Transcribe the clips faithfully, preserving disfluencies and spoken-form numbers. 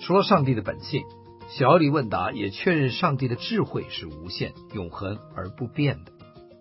除了上帝的本性，小奥利问答也确认上帝的智慧是无限、永恒而不变的。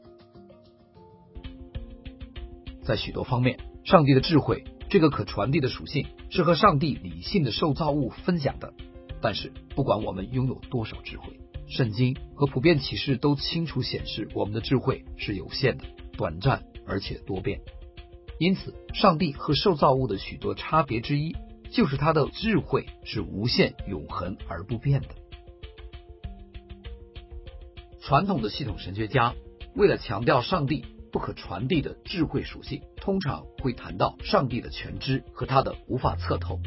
在许多方面，上帝的智慧这个可传递的属性是和上帝理性的受造物分享的。但是不管我们拥有多少智慧，圣经和普遍启示都清楚显示我们的智慧是有限的、短暂而且多变。因此上帝和受造物的许多差别之一，就是他的智慧是无限、永恒而不变的。传统的系统神学家为了强调上帝不可传递的智慧属性，通常会谈到上帝的全知和他的无法测透。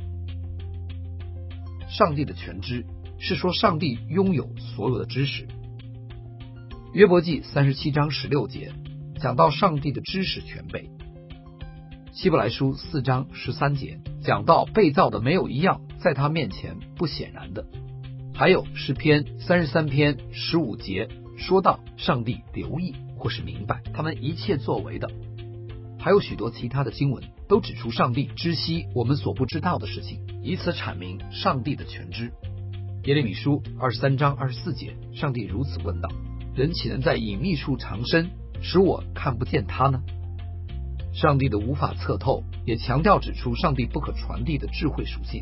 上帝的全知是说上帝拥有所有的知识。约伯记三十七章十六节讲到上帝的知识全备。希伯来书四章十三节讲到被造的没有一样在他面前不显然的。还有诗篇三十三篇十五节说到上帝留意或是明白他们一切作为的。还有许多其他的经文都指出上帝知悉我们所不知道的事情，以此阐明上帝的全知。耶利米书二十三章二十四节，上帝如此问道：人岂能在隐秘处藏身，使我看不见他呢？上帝的无法测透也强调指出上帝不可传递的智慧属性。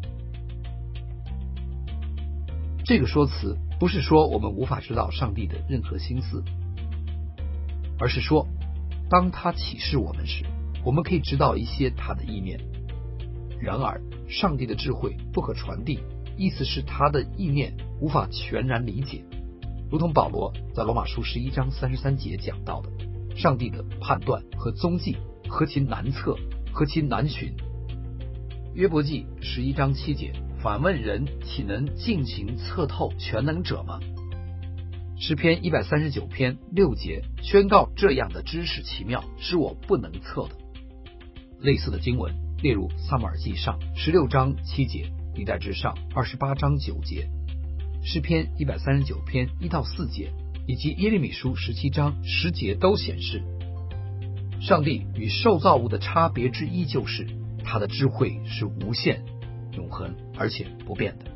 这个说辞不是说我们无法知道上帝的任何心思，而是说当他启示我们时，我们可以知道一些他的意念。然而上帝的智慧不可传递，意思是他的意念无法全然理解，如同保罗在罗马书十一章三十三节讲到的，上帝的判断和踪迹何其难测，何其难寻。约伯记十一章七节，反问人岂能尽情测透全能者吗？诗篇一百三十九篇六节宣告这样的知识奇妙是我不能测的。类似的经文例如撒母耳记上十六章七节，历代志上二十八章九节，诗篇一百三十九篇一到四节，以及耶利米书十七章十节都显示，上帝与受造物的差别之一就是他的智慧是无限、永恒而且不变的。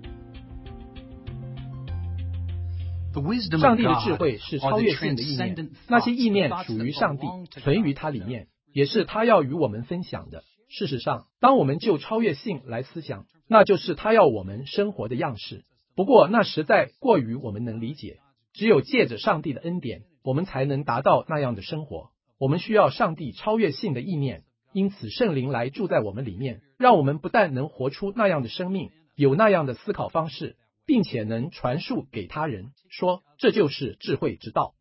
上帝的智慧是超越性的意念，那些意念属于上帝，存于他里面，也是他要与我们分享的。事实上，当我们就超越性来思想，那就是他要我们生活的样式。不过那实在过于我们能理解，只有借着上帝的恩典，我们才能达到那样的生活。我们需要上帝超越性的意念，因此圣灵来住在我们里面，让我们不但能活出那样的生命，有那样的思考方式，并且能传述给他人，说这就是智慧之道。